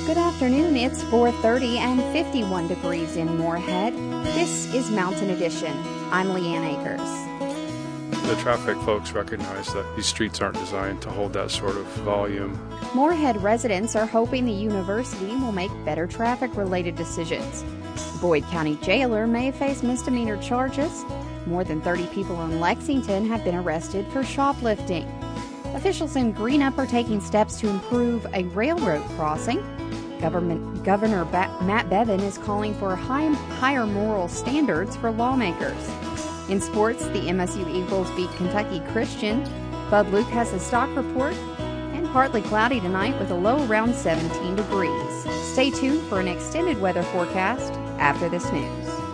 Good afternoon. It's 4:30 and 51 degrees in Moorhead. This is Mountain Edition. I'm Leanne Akers. The traffic folks recognize that these streets aren't designed to hold that sort of volume. Moorhead residents are hoping the university will make better traffic-related decisions. The Boyd County jailer may face misdemeanor charges. More than 30 people in Lexington have been arrested for shoplifting. Officials in Greenup are taking steps to improve a railroad crossing. Governor Matt Bevin is calling for higher moral standards for lawmakers. In sports, the MSU Eagles beat Kentucky Christian. Bud Luke has a stock report. And partly cloudy tonight with a low around 17 degrees. Stay tuned for an extended weather forecast after this news.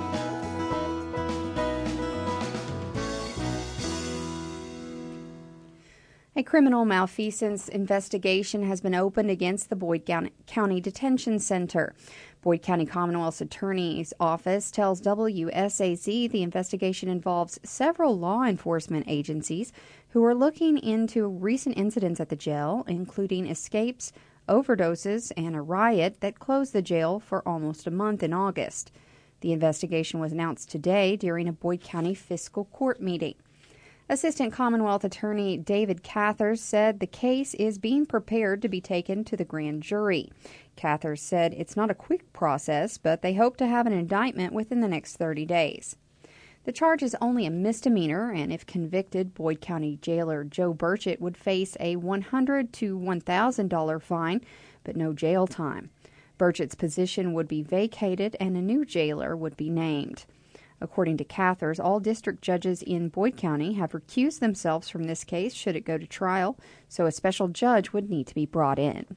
A criminal malfeasance investigation has been opened against the Boyd County Detention Center. Boyd County Commonwealth's Attorney's Office tells WSAZ the investigation involves several law enforcement agencies who are looking into recent incidents at the jail, including escapes, overdoses, and a riot that closed the jail for almost a month in August. The investigation was announced today during a Boyd County Fiscal Court meeting. Assistant Commonwealth Attorney David Cathers said the case is being prepared to be taken to the grand jury. Cathers said it's not a quick process, but they hope to have an indictment within the next 30 days. The charge is only a misdemeanor, and if convicted, Boyd County jailer Joe Burchett would face a $100 to $1,000 fine, but no jail time. Burchett's position would be vacated, and a new jailer would be named. According to Cathers, all district judges in Boyd County have recused themselves from this case should it go to trial, so a special judge would need to be brought in.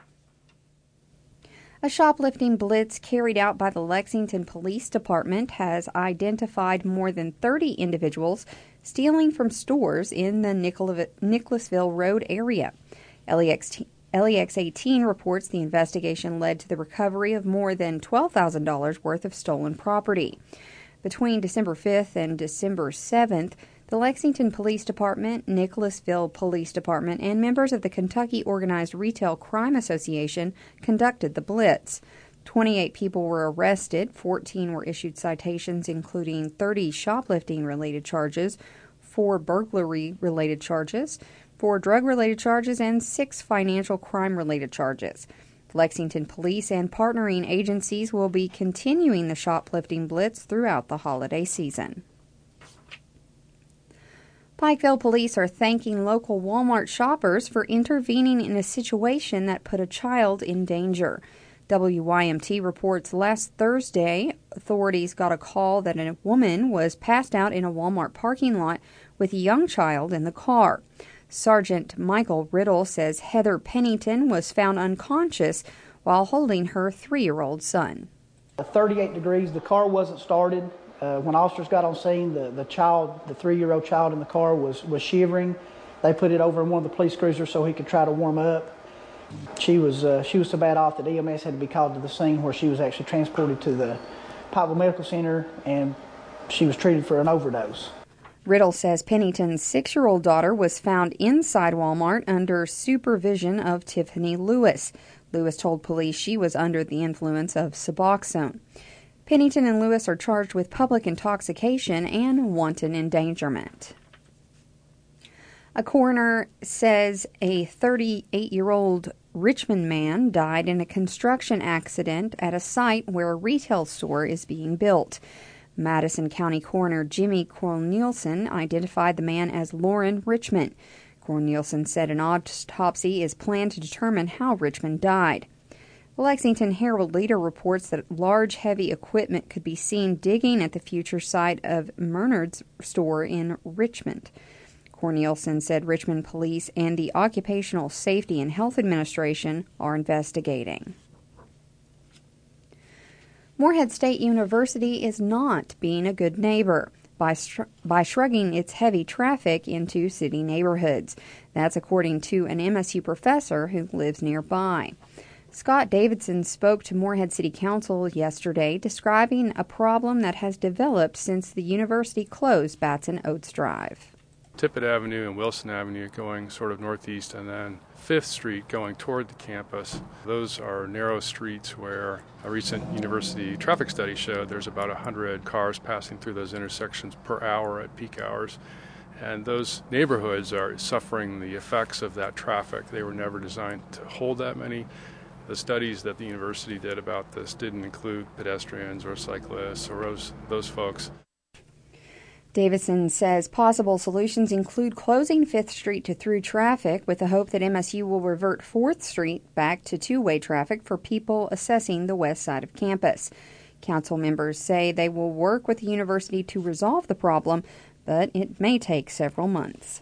A shoplifting blitz carried out by the Lexington Police Department has identified more than 30 individuals stealing from stores in the Nicholasville Road area. LEX 18 reports the investigation led to the recovery of more than $12,000 worth of stolen property. Between December 5th and December 7th, the Lexington Police Department, Nicholasville Police Department, and members of the Kentucky Organized Retail Crime Association conducted the blitz. 28 people were arrested, 14 were issued citations, including 30 shoplifting-related charges, 4 burglary-related charges, 4 drug-related charges, and 6 financial crime-related charges. Lexington Police and partnering agencies will be continuing the shoplifting blitz throughout the holiday season. Pikeville police are thanking local Walmart shoppers for intervening in a situation that put a child in danger. WYMT reports last Thursday, authorities got a call that a woman was passed out in a Walmart parking lot with a young child in the car. Sergeant Michael Riddle says Heather Pennington was found unconscious while holding her 3-year-old son. 38 degrees, the car wasn't started. When officers got on scene, the 3-year-old child in the car was shivering. They put it over in one of the police cruisers so he could try to warm up. She was so bad off that EMS had to be called to the scene, where she was actually transported to the Pikeville Medical Center, and she was treated for an overdose. Riddle says Pennington's 6-year-old daughter was found inside Walmart under supervision of Tiffany Lewis. Lewis told police she was under the influence of Suboxone. Pennington and Lewis are charged with public intoxication and wanton endangerment. A coroner says a 38-year-old Richmond man died in a construction accident at a site where a retail store is being built. Madison County Coroner Jimmy Cornelison identified the man as Lauren Richmond. Cornelison said an autopsy is planned to determine how Richmond died. The Lexington Herald-Leader reports that large, heavy equipment could be seen digging at the future site of Mernard's store in Richmond. Cornelison said Richmond Police and the Occupational Safety and Health Administration are investigating. Moorhead State University is not being a good neighbor by shrugging its heavy traffic into city neighborhoods. That's according to an MSU professor who lives nearby. Scott Davidson spoke to Moorhead City Council yesterday, describing a problem that has developed since the university closed Batson Oates Drive. Tippett Avenue and Wilson Avenue going sort of northeast, and then 5th Street going toward the campus. Those are narrow streets where a recent university traffic study showed there's about 100 cars passing through those intersections per hour at peak hours. And those neighborhoods are suffering the effects of that traffic. They were never designed to hold that many. The studies that the university did about this didn't include pedestrians or cyclists or those folks. Davison says possible solutions include closing 5th Street to through traffic with the hope that MSU will revert 4th Street back to two-way traffic for people accessing the west side of campus. Council members say they will work with the university to resolve the problem, but it may take several months.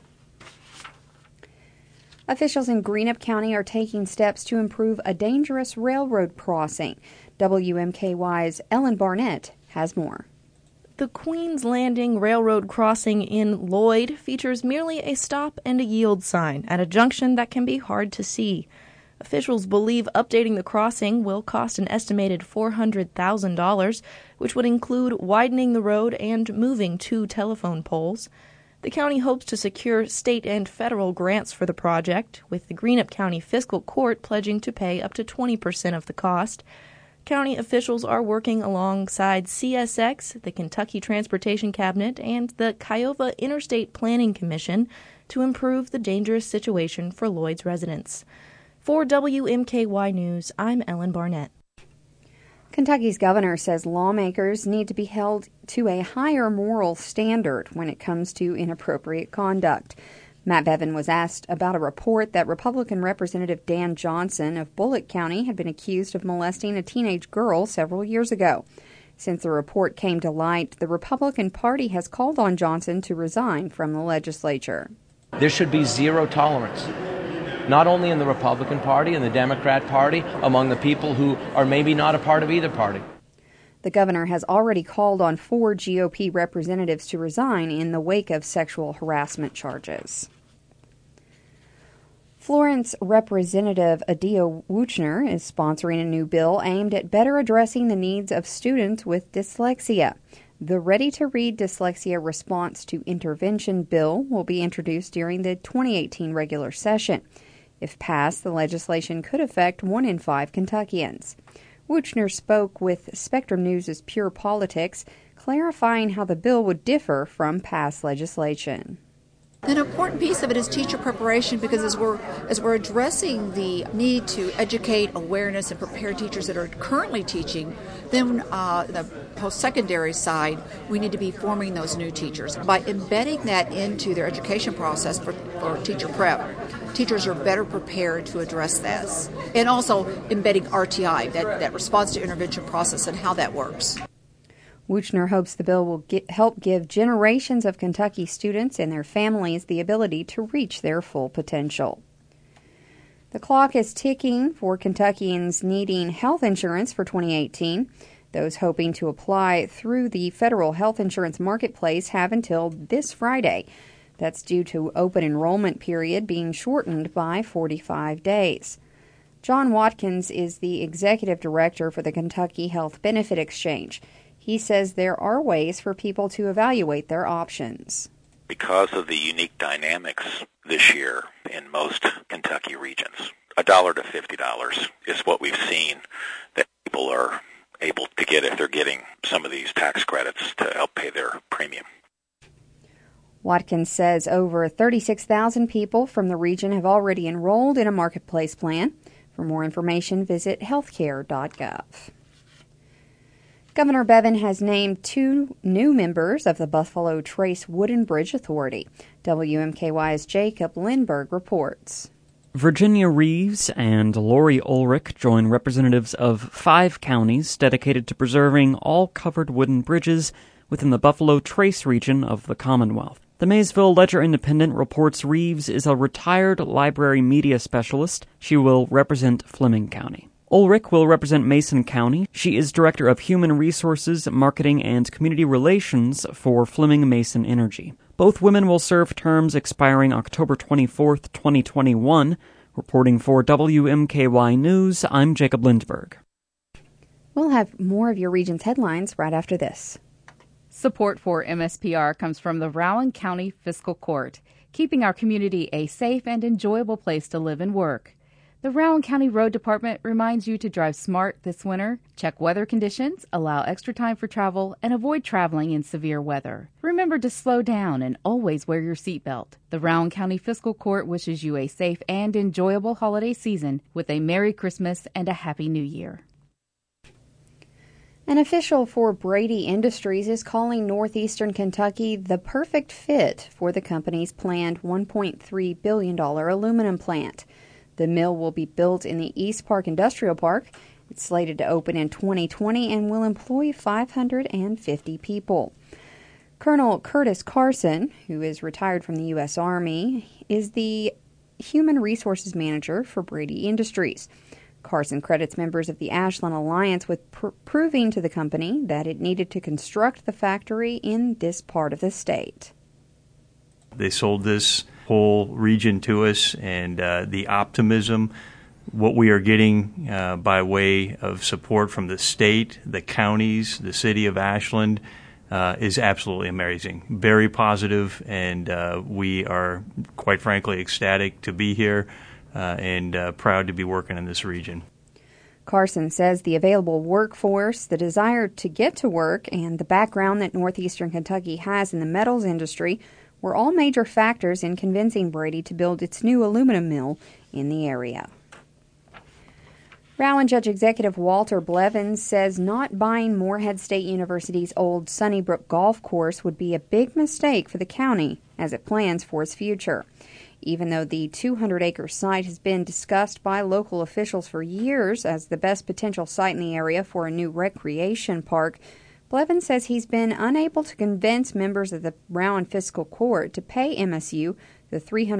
Officials in Greenup County are taking steps to improve a dangerous railroad crossing. WMKY's Ellen Barnett has more. The Queens Landing Railroad crossing in Lloyd features merely a stop and a yield sign at a junction that can be hard to see. Officials believe updating the crossing will cost an estimated $400,000, which would include widening the road and moving 2 telephone poles. The county hopes to secure state and federal grants for the project, with the Greenup County Fiscal Court pledging to pay up to 20% of the cost. County officials are working alongside CSX, the Kentucky Transportation Cabinet, and the Kiowa Interstate Planning Commission to improve the dangerous situation for Lloyd's residents. For WMKY News, I'm Ellen Barnett. Kentucky's governor says lawmakers need to be held to a higher moral standard when it comes to inappropriate conduct. Matt Bevin was asked about a report that Republican Representative Dan Johnson of Bullitt County had been accused of molesting a teenage girl several years ago. Since the report came to light, the Republican Party has called on Johnson to resign from the legislature. There should be zero tolerance, not only in the Republican Party and the Democrat Party, among the people who are maybe not a part of either party. The governor has already called on 4 GOP representatives to resign in the wake of sexual harassment charges. Florence Representative Adia Wuchner is sponsoring a new bill aimed at better addressing the needs of students with dyslexia. The Ready to Read Dyslexia Response to Intervention bill will be introduced during the 2018 regular session. If passed, the legislation could affect 1 in 5 Kentuckians. Wuchner spoke with Spectrum News' Pure Politics, clarifying how the bill would differ from past legislation. An important piece of it is teacher preparation, because as we're addressing the need to educate, awareness, and prepare teachers that are currently teaching, then the post-secondary side, we need to be forming those new teachers. By embedding that into their education process for teacher prep, teachers are better prepared to address this. And also embedding RTI, that response to intervention process, and how that works. Wuchner hopes the bill will help give generations of Kentucky students and their families the ability to reach their full potential. The clock is ticking for Kentuckians needing health insurance for 2018. Those hoping to apply through the federal health insurance marketplace have until this Friday. That's due to open enrollment period being shortened by 45 days. John Watkins is the executive director for the Kentucky Health Benefit Exchange. He says there are ways for people to evaluate their options. Because of the unique dynamics this year in most Kentucky regions, $1 to $50 is what we've seen that people are able to get if they're getting some of these tax credits to help pay their premium. Watkins says over 36,000 people from the region have already enrolled in a marketplace plan. For more information, visit healthcare.gov. Governor Bevin has named 2 new members of the Buffalo Trace Wooden Bridge Authority. WMKY's Jacob Lindberg reports. Virginia Reeves and Lori Ulrich join representatives of 5 counties dedicated to preserving all covered wooden bridges within the Buffalo Trace region of the Commonwealth. The Maysville Ledger-Independent reports Reeves is a retired library media specialist. She will represent Fleming County. Ulrich will represent Mason County. She is Director of Human Resources, Marketing, and Community Relations for Fleming Mason Energy. Both women will serve terms expiring October 24, 2021. Reporting for WMKY News, I'm Jacob Lindberg. We'll have more of your region's headlines right after this. Support for MSPR comes from the Rowan County Fiscal Court, keeping our community a safe and enjoyable place to live and work. The Rowan County Road Department reminds you to drive smart this winter, check weather conditions, allow extra time for travel, and avoid traveling in severe weather. Remember to slow down and always wear your seatbelt. The Rowan County Fiscal Court wishes you a safe and enjoyable holiday season with a Merry Christmas and a Happy New Year. An official for Brady Industries is calling northeastern Kentucky the perfect fit for the company's planned $1.3 billion aluminum plant. The mill will be built in the East Park Industrial Park. It's slated to open in 2020 and will employ 550 people. Colonel Curtis Carson, who is retired from the U.S. Army, is the Human Resources Manager for Brady Industries. Carson credits members of the Ashland Alliance with proving to the company that it needed to construct the factory in this part of the state. They sold this whole region to us, and the optimism, what we are getting by way of support from the state, the counties, the city of Ashland, is absolutely amazing. Very positive, and we are, quite frankly, ecstatic to be here. And proud to be working in this region. Carson says the available workforce, the desire to get to work, and the background that northeastern Kentucky has in the metals industry were all major factors in convincing Brady to build its new aluminum mill in the area. Rowan Judge Executive Walter Blevins says not buying Morehead State University's old Sunnybrook golf course would be a big mistake for the county as it plans for its future. Even though the 200-acre site has been discussed by local officials for years as the best potential site in the area for a new recreation park, Blevins says he's been unable to convince members of the Rowan Fiscal Court to pay MSU the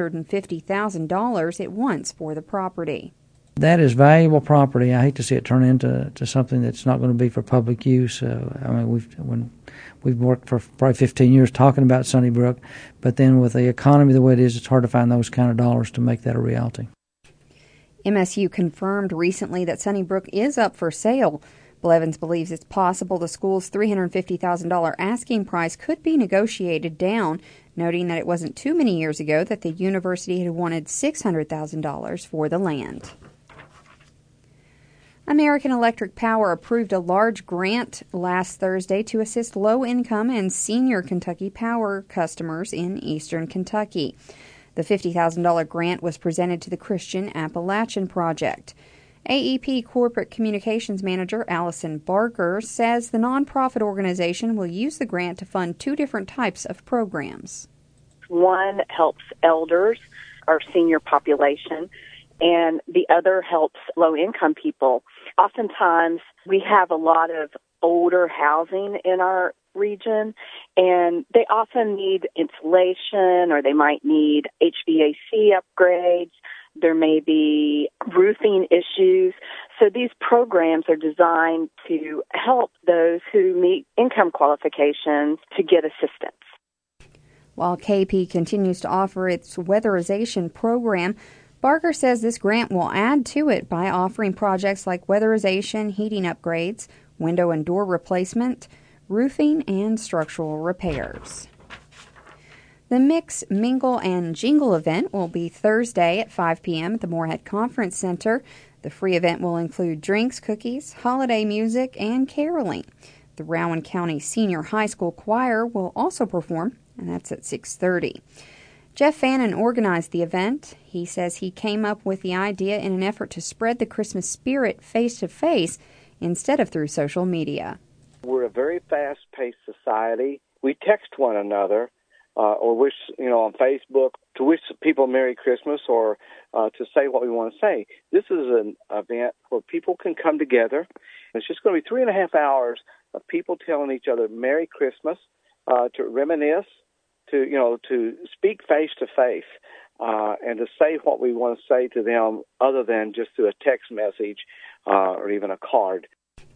$350,000 it wants for the property. That is valuable property. I hate to see it turn into something that's not going to be for public use. We've worked for probably 15 years talking about Sunnybrook, but then with the economy the way it is, it's hard to find those kind of dollars to make that a reality. MSU confirmed recently that Sunnybrook is up for sale. Blevins believes it's possible the school's $350,000 asking price could be negotiated down, noting that it wasn't too many years ago that the university had wanted $600,000 for the land. American Electric Power approved a large grant last Thursday to assist low-income and senior Kentucky Power customers in eastern Kentucky. The $50,000 grant was presented to the Christian Appalachian Project. AEP Corporate Communications Manager Allison Barker says the nonprofit organization will use the grant to fund two different types of programs. One helps elders, our senior population, and the other helps low-income people. Oftentimes, we have a lot of older housing in our region, and they often need insulation, or they might need HVAC upgrades. There may be roofing issues. So these programs are designed to help those who meet income qualifications to get assistance. While KP continues to offer its weatherization program, Barker says this grant will add to it by offering projects like weatherization, heating upgrades, window and door replacement, roofing, and structural repairs. The Mix, Mingle, and Jingle event will be Thursday at 5 p.m. at the Morehead Conference Center. The free event will include drinks, cookies, holiday music, and caroling. The Rowan County Senior High School Choir will also perform, and that's at 6:30. Jeff Fannin organized the event. He says he came up with the idea in an effort to spread the Christmas spirit face-to-face instead of through social media. We're a very fast-paced society. We text one another or wish, on Facebook to wish people Merry Christmas or to say what we want to say. This is an event where people can come together. It's just going to be 3.5 hours of people telling each other Merry Christmas, to reminisce, to speak face to face, and to say what we want to say to them other than just through a text message or even a card.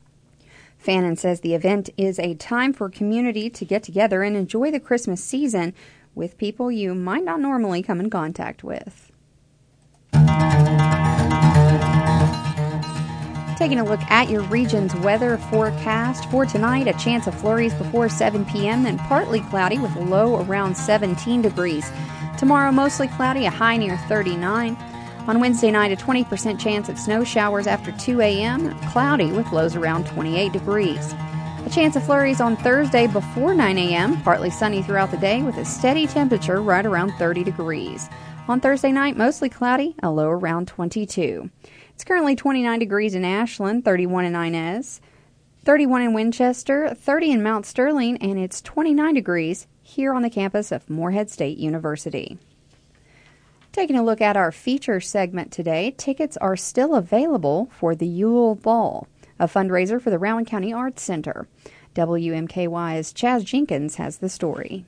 Fannin says the event is a time for community to get together and enjoy the Christmas season with people you might not normally come in contact with. Take Taking a look at your region's weather forecast for tonight, a chance of flurries before 7 p.m., then partly cloudy with a low around 17 degrees. Tomorrow, mostly cloudy, a high near 39. On Wednesday night, a 20% chance of snow showers after 2 a.m., cloudy with lows around 28 degrees. A chance of flurries on Thursday before 9 a.m., partly sunny throughout the day with a steady temperature right around 30 degrees. On Thursday night, mostly cloudy, a low around 22. It's currently 29 degrees in Ashland, 31 in Inez, 31 in Winchester, 30 in Mount Sterling, and it's 29 degrees here on the campus of Morehead State University. Taking a look at our feature segment today, tickets are still available for the Yule Ball, a fundraiser for the Rowan County Arts Center. WMKY's Chaz Jenkins has the story.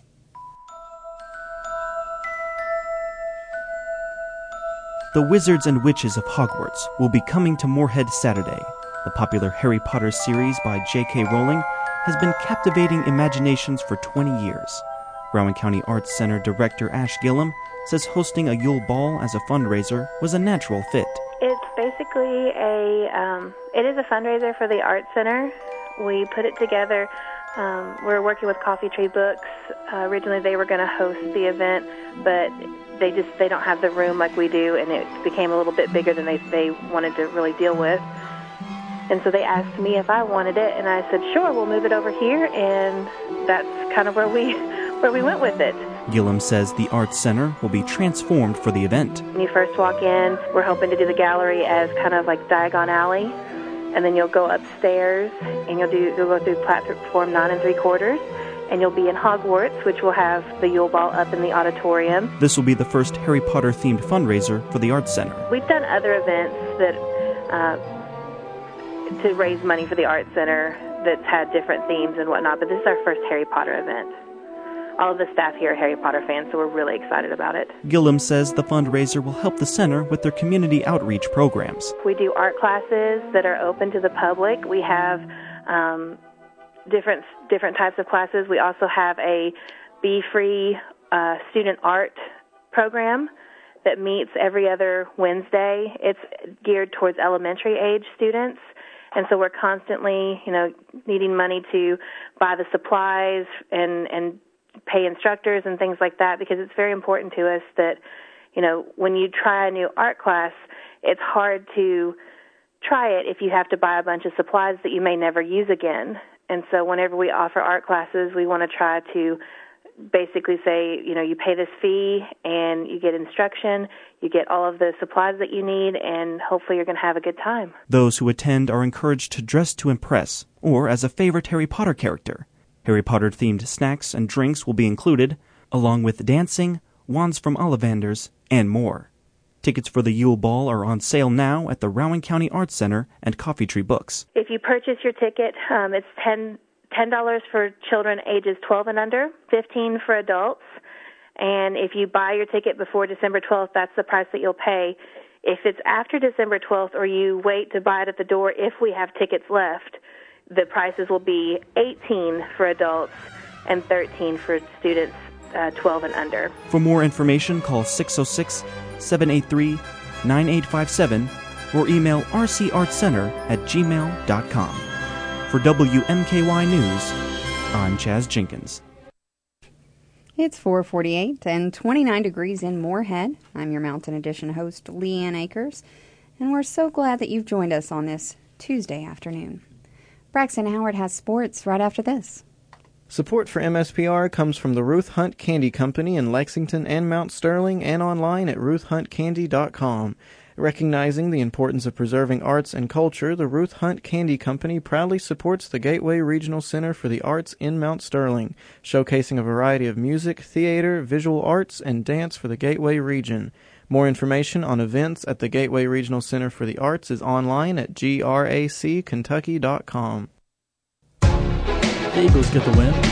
The Wizards and Witches of Hogwarts will be coming to Morehead Saturday. The popular Harry Potter series by J.K. Rowling has been captivating imaginations for 20 years. Rowan County Arts Center Director Ash Gillum says hosting a Yule Ball as a fundraiser was a natural fit. It's basically it is a fundraiser for the Arts Center. We put it together. We're working with Coffee Tree Books. Originally they were going to host the event, but they don't have the room like we do, and it became a little bit bigger than they wanted to really deal with. And so they asked me if I wanted it, and I said, sure, we'll move it over here, and that's kind of where we went with it. Gillum says the Arts Center will be transformed for the event. When you first walk in, we're hoping to do the gallery as kind of like Diagon Alley, and then you'll go upstairs, and you'll go through platform 9 3/4, and you'll be in Hogwarts, which will have the Yule Ball up in the auditorium. This will be the first Harry Potter-themed fundraiser for the Arts Center. We've done other events that to raise money for the Arts Center that's had different themes and whatnot, but this is our first Harry Potter event. All of the staff here are Harry Potter fans, so we're really excited about it. Gillum says the fundraiser will help the center with their community outreach programs. We do art classes that are open to the public. We have different types of classes. We also have a Be Free student art program that meets every other Wednesday. It's geared towards elementary age students. And so we're constantly, needing money to buy the supplies and pay instructors and things like that, because it's very important to us that, when you try a new art class, it's hard to try it if you have to buy a bunch of supplies that you may never use again. And so whenever we offer art classes, we want to try to basically say, you pay this fee and you get instruction, you get all of the supplies that you need, and hopefully you're going to have a good time. Those who attend are encouraged to dress to impress, or as a favorite Harry Potter character. Harry Potter-themed snacks and drinks will be included, along with dancing, wands from Ollivanders, and more. Tickets for the Yule Ball are on sale now at the Rowan County Arts Center and Coffee Tree Books. If you purchase your ticket, it's $10 for children ages 12 and under, $15 for adults. And if you buy your ticket before December 12th, that's the price that you'll pay. If it's after December 12th or you wait to buy it at the door, if we have tickets left, the prices will be $18 for adults and $13 for students 12 and under. For more information, call 606-783-9857 or email rcartscenter@gmail.com. For WMKY News, I'm Chaz Jenkins. It's 4:48 and 29 degrees in Morehead. I'm your Mountain Edition host, Leanne Akers, and we're so glad that you've joined us on this Tuesday afternoon. Braxton Howard has sports right after this. Support for MSPR comes from the Ruth Hunt Candy Company in Lexington and Mount Sterling, and online at ruthhuntcandy.com. Recognizing the importance of preserving arts and culture, the Ruth Hunt Candy Company proudly supports the Gateway Regional Center for the Arts in Mount Sterling, showcasing a variety of music, theater, visual arts, and dance for the Gateway region. More information on events at the Gateway Regional Center for the Arts is online at grackentucky.com. The Eagles get the win.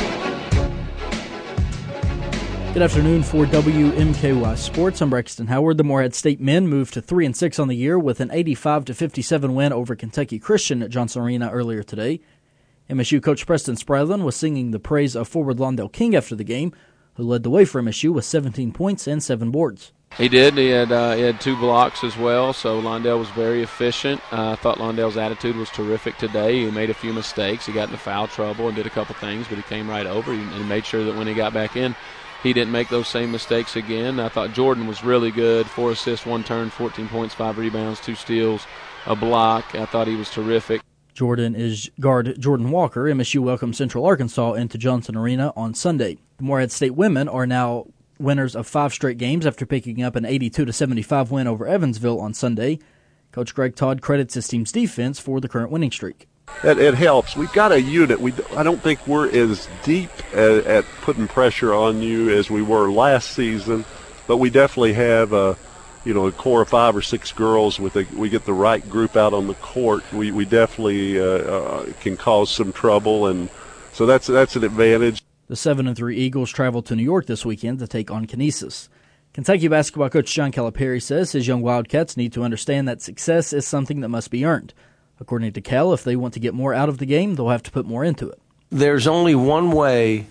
Good afternoon for WMKY Sports. I'm Braxton Howard. The Morehead State men moved to 3-6 on the year with an 85-57 win over Kentucky Christian at Johnson Arena earlier today. MSU coach Preston Spradlin was singing the praise of forward Londell King after the game. who led the way for MSU with 17 points and 7 boards. He did. He had 2 blocks as well, so Londell was very efficient. I thought Londell's attitude was terrific today. He made a few mistakes. He got into foul trouble and did a couple things, but he came right over and made sure that when he got back in, he didn't make those same mistakes again. I thought Jordan was really good. 4 assists, 1 turn, 14 points, 5 rebounds, 2 steals, a block. I thought he was terrific. Jordan is guard Jordan Walker. MSU welcomes Central Arkansas into Johnson Arena on Sunday. The Morehead State women are now winners of 5 straight games after picking up an 82-75 win over Evansville on Sunday. Coach Greg Todd credits his team's defense for the current winning streak. It helps. We've got a unit. I don't think we're as deep at putting pressure on you as we were last season, but we definitely have a core of 5 or 6 girls. We get the right group out on the court. We definitely can cause some trouble, and so that's an advantage. The 7-3 Eagles travel to New York this weekend to take on Canisius. Kentucky basketball coach John Calipari says his young Wildcats need to understand that success is something that must be earned. According to Cal, if they want to get more out of the game, they'll have to put more into it. There's only one way,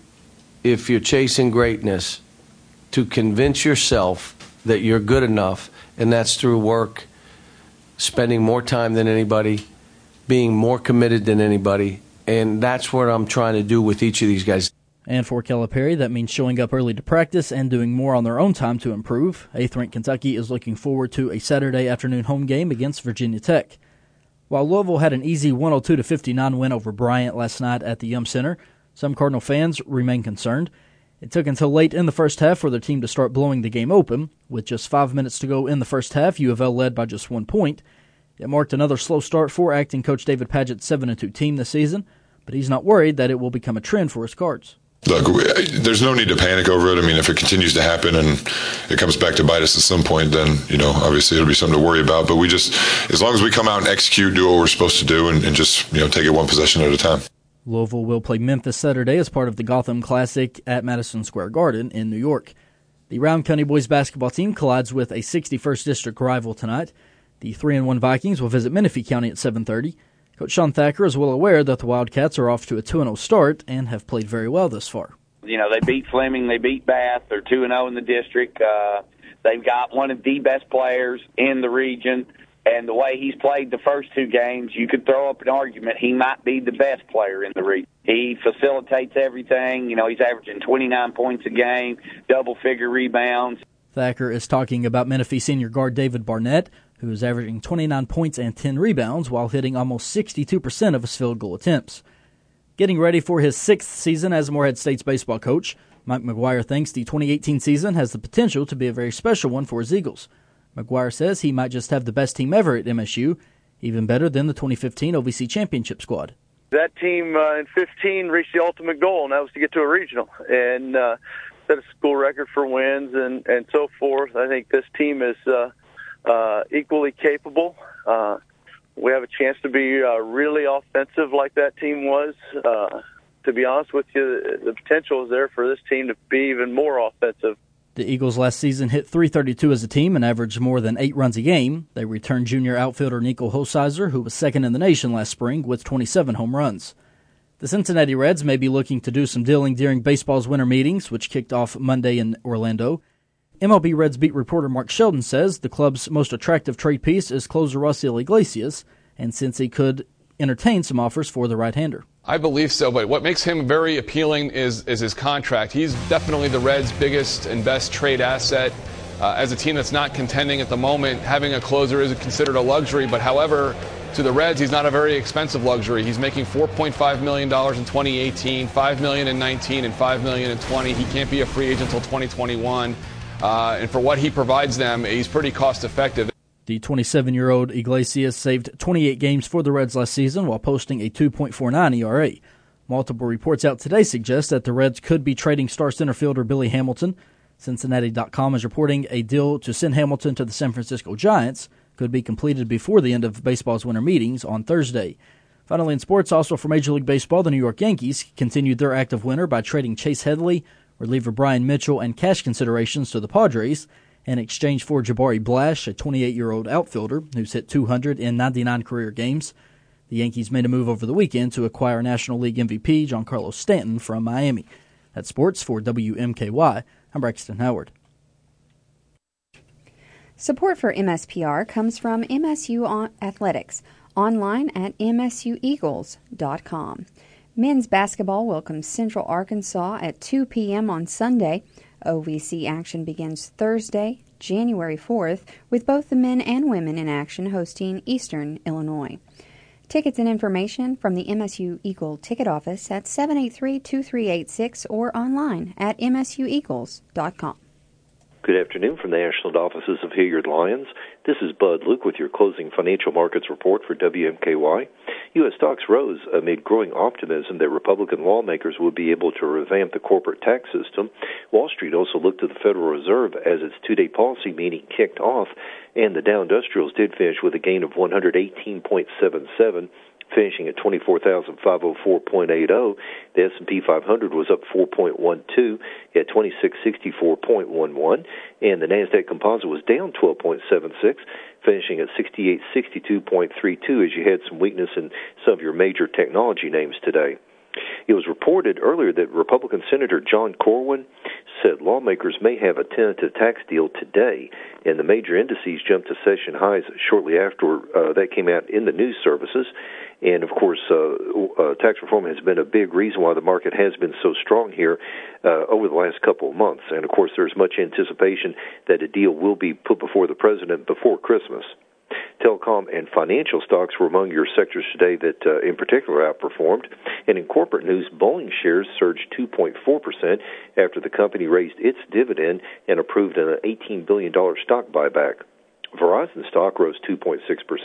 if you're chasing greatness, to convince yourself that you're good enough, and that's through work, spending more time than anybody, being more committed than anybody, and that's what I'm trying to do with each of these guys. And for Calipari, that means showing up early to practice and doing more on their own time to improve. 8th-ranked Kentucky is looking forward to a Saturday afternoon home game against Virginia Tech. While Louisville had an easy 102-59 win over Bryant last night at the Yum Center, some Cardinal fans remain concerned. It took until late in the first half for their team to start blowing the game open. With just 5 minutes to go in the first half, U of L led by just 1 point. It marked another slow start for acting coach David Padgett's 7-2 team this season, but he's not worried that it will become a trend for his Cards. Look, there's no need to panic over it. I mean, if it continues to happen and it comes back to bite us at some point, then, obviously it'll be something to worry about. But we just, as long as we come out and execute, do what we're supposed to do, and just, take it one possession at a time. Louisville will play Memphis Saturday as part of the Gotham Classic at Madison Square Garden in New York. The Round County boys basketball team collides with a 61st District rival tonight. The 3-1 Vikings will visit Menifee County at 7:30. Coach Sean Thacker is well aware that the Wildcats are off to a 2-0 start and have played very well thus far. They beat Fleming, they beat Bath, they're 2-0 in the district. They've got one of the best players in the region, and the way he's played the first 2 games, you could throw up an argument he might be the best player in the region. He facilitates everything. He's averaging 29 points a game, double-figure rebounds. Thacker is talking about Menifee senior guard David Barnett, who is averaging 29 points and 10 rebounds while hitting almost 62% of his field goal attempts. Getting ready for his 6th season as Morehead State's baseball coach, Mike McGuire thinks the 2018 season has the potential to be a very special one for his Eagles. McGuire says he might just have the best team ever at MSU, even better than the 2015 OVC championship squad. That team in 15 reached the ultimate goal, and that was to get to a regional and set a school record for wins and so forth. I think this team is equally capable. We have a chance to be really offensive like that team was. To be honest with you, the potential is there for this team to be even more offensive. The Eagles last season hit .332 as a team and averaged more than 8 runs a game. They returned junior outfielder Nico Hosizer, who was second in the nation last spring, with 27 home runs. The Cincinnati Reds may be looking to do some dealing during baseball's winter meetings, which kicked off Monday in Orlando. MLB Reds beat reporter Mark Sheldon says the club's most attractive trade piece is closer Raisel Iglesias, and Cincy could entertain some offers for the right-hander. I believe so, but what makes him very appealing is his contract. He's definitely the Reds' biggest and best trade asset. As a team that's not contending at the moment, having a closer is considered a luxury, but however, to the Reds, he's not a very expensive luxury. He's making $4.5 million in 2018, $5 million in 19, and $5 million in 20. He can't be a free agent until 2021. And for what he provides them, he's pretty cost-effective. The 27-year-old Iglesias saved 28 games for the Reds last season while posting a 2.49 ERA. Multiple reports out today suggest that the Reds could be trading star center fielder Billy Hamilton. Cincinnati.com is reporting a deal to send Hamilton to the San Francisco Giants could be completed before the end of baseball's winter meetings on Thursday. Finally in sports, also for Major League Baseball, the New York Yankees continued their active winter by trading Chase Headley, reliever Brian Mitchell, and cash considerations to the Padres in exchange for Jabari Blash, a 28-year-old outfielder who's hit 200 in 99 career games. The Yankees made a move over the weekend to acquire National League MVP Giancarlo Stanton from Miami. That's sports for WMKY. I'm Braxton Howard. Support for MSPR comes from MSU Athletics, online at msueagles.com. Men's basketball welcomes Central Arkansas at 2 p.m. on Sunday. OVC action begins Thursday, January 4th, with both the men and women in action hosting Eastern Illinois. Tickets and information from the MSU Eagle ticket office at 783-2386 or online at msueagles.com. Good afternoon from the Ashland offices of Hilliard Lyons. This is Bud Luke with your closing financial markets report for WMKY. U.S. stocks rose amid growing optimism that Republican lawmakers would be able to revamp the corporate tax system. Wall Street also looked to the Federal Reserve as its two-day policy meeting kicked off, and the Dow Industrials did finish with a gain of 118.77, finishing at 24,504.80. The S&P 500 was up 4.12 at 2664.11, and the Nasdaq Composite was down 12.76, finishing at 6862.32 as you had some weakness in some of your major technology names today. It was reported earlier that Republican Senator John Corwin said lawmakers may have a tentative tax deal today, and the major indices jumped to session highs shortly after that came out in the news services. And, of course, tax reform has been a big reason why the market has been so strong here over the last couple of months. And, of course, there's much anticipation that a deal will be put before the president before Christmas. Telecom and financial stocks were among your sectors today that in particular outperformed. And in corporate news, Boeing shares surged 2.4% after the company raised its dividend and approved an $18 billion stock buyback. Verizon stock rose 2.6%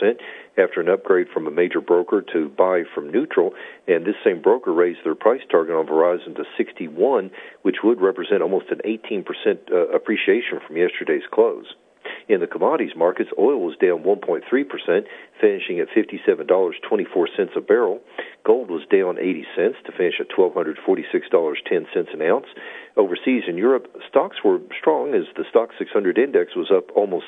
after an upgrade from a major broker to buy from neutral, and this same broker raised their price target on Verizon to 61, which would represent almost an 18% appreciation from yesterday's close. In the commodities markets, oil was down 1.3%, finishing at $57.24 a barrel. Gold was down 80 cents to finish at $1,246.10 an ounce. Overseas in Europe, stocks were strong as the Stock 600 index was up almost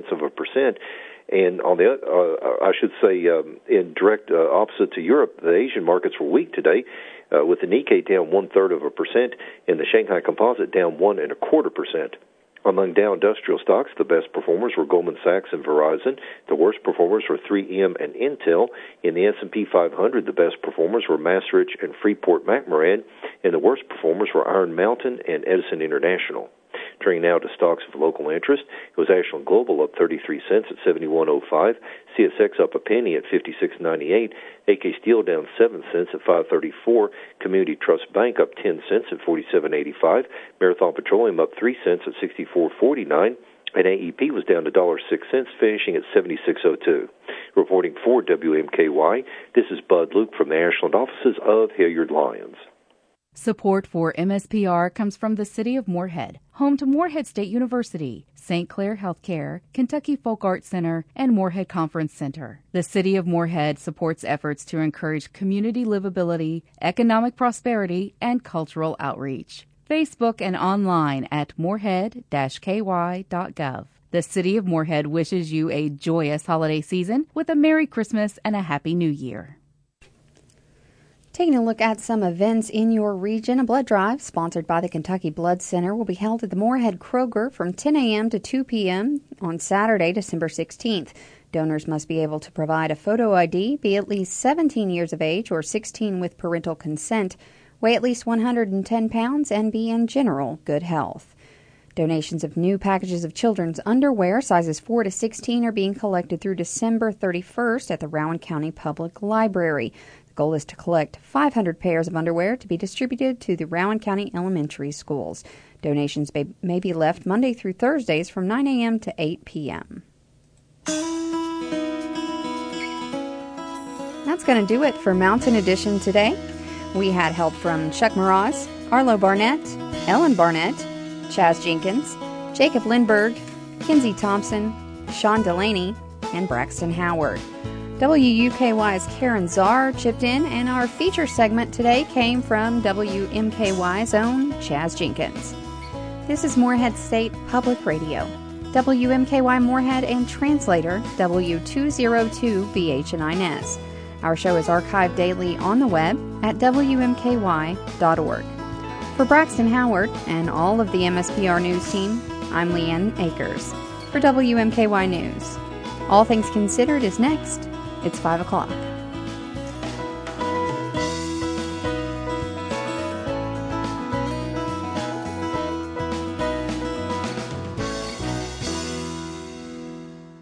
0.7%. And on the, I should say, in direct opposite to Europe, the Asian markets were weak today, with the Nikkei down 0.33% and the Shanghai Composite down 1.25%. Among Dow Industrial stocks, the best performers were Goldman Sachs and Verizon. The worst performers were 3M and Intel. In the S&P 500, the best performers were Macerich and Freeport-McMoRan, and the worst performers were Iron Mountain and Edison International. Turning now to stocks of local interest, it was Ashland Global up 33 cents at 71.05, CSX up a penny at 56.98, AK Steel down 7 cents at 5.34, Community Trust Bank up 10 cents at 47.85, Marathon Petroleum up 3 cents at 64.49, and AEP was down $1.06, finishing at 76.02. Reporting for WMKY, this is Bud Luke from the Ashland offices of Hilliard Lyons. Support for MSPR comes from the City of Moorhead, home to Moorhead State University, St. Clair Healthcare, Kentucky Folk Arts Center, and Moorhead Conference Center. The City of Moorhead supports efforts to encourage community livability, economic prosperity, and cultural outreach. Facebook and online at moorhead-ky.gov. The City of Moorhead wishes you a joyous holiday season with a Merry Christmas and a Happy New Year. Taking a look at some events in your region, a blood drive sponsored by the Kentucky Blood Center will be held at the Moorhead Kroger from 10 a.m. to 2 p.m. on Saturday, December 16th. Donors must be able to provide a photo ID, be at least 17 years of age or 16 with parental consent, weigh at least 110 pounds, and be in general good health. Donations of new packages of children's underwear, sizes 4 to 16, are being collected through December 31st at the Rowan County Public Library. The goal is to collect 500 pairs of underwear to be distributed to the Rowan County elementary schools. Donations may be left Monday through Thursdays from 9 a.m. to 8 p.m. That's going to do it for Mountain Edition today. We had help from Chuck Mraz, Arlo Barnett, Ellen Barnett, Chaz Jenkins, Jacob Lindberg, Kinsey Thompson, Sean Delaney, and Braxton Howard. WUKY's Karen Czar chipped in, and our feature segment today came from WMKY's own Chaz Jenkins. This is Moorhead State Public Radio, WMKY Moorhead, and translator W202BH&INS. Our show is archived daily on the web at WMKY.org. For Braxton Howard and all of the MSPR News team, I'm Leanne Akers for WMKY News. All Things Considered is next. It's 5 o'clock.